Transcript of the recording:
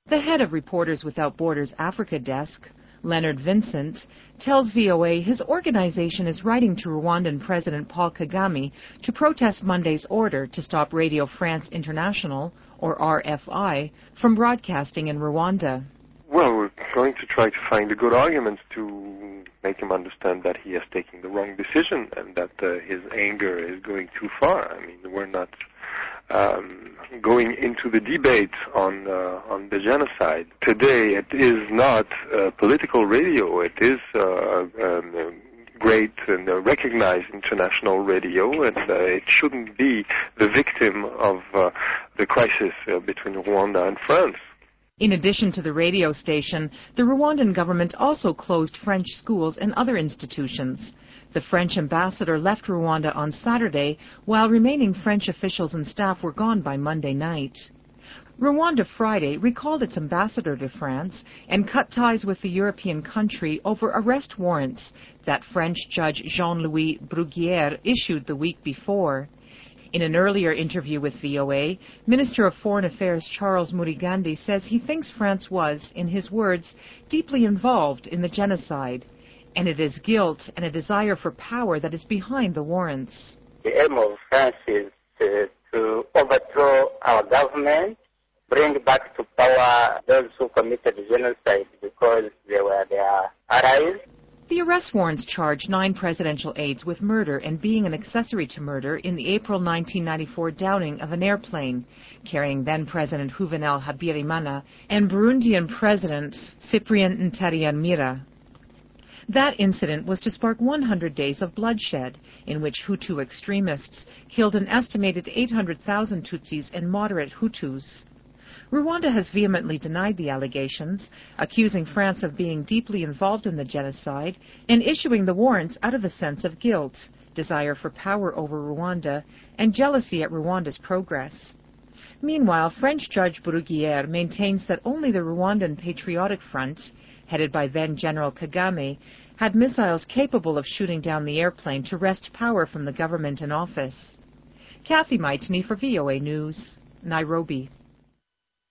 The head of Reporters Without Borders Africa Desk, Leonard Vincent, tells VOA his organization is writing to Rwandan President Paul Kagame to protest Monday's order to stop Radio France International, or RFI, from broadcasting in Rwanda. Well, we're going to try to find a good argument to make him understand that he has taken the wrong decision and that his anger is going too far. I mean, we're not going into the debate on the genocide. Today, it is not political radio. It is great and recognized international radio, and it shouldn't be the victim of the crisis between Rwanda and France. In addition to the radio station, the Rwandan government also closed French schools and other institutions. The French ambassador left Rwanda on Saturday, while remaining French officials and staff were gone by Monday night. Rwanda Friday recalled its ambassador to France and cut ties with the European country over arrest warrants that French judge Jean-Louis Bruguière issued the week before. In an earlier interview with VOA, Minister of Foreign Affairs Charles Murigandi says he thinks France was, in his words, deeply involved in the genocide, and it is guilt and a desire for power that is behind the warrants. The aim of France is to overthrow our government, bring back to power those who committed genocide because they were their allies. The arrest warrants charge 9 presidential aides with murder and being an accessory to murder in the April 1994 downing of an airplane carrying then-President Juvenal Habyarimana and Burundian President Cyprien Ntaryamira. That incident was to spark 100 days of bloodshed, in which Hutu extremists killed an estimated 800,000 Tutsis and moderate Hutus. Rwanda has vehemently denied the allegations, accusing France of being deeply involved in the genocide and issuing the warrants out of a sense of guilt, desire for power over Rwanda, and jealousy at Rwanda's progress. Meanwhile, French Judge Bruguière maintains that only the Rwandan Patriotic Front, headed by then-General Kagame, had missiles capable of shooting down the airplane to wrest power from the government in office. Kathy Maitney for VOA News, Nairobi.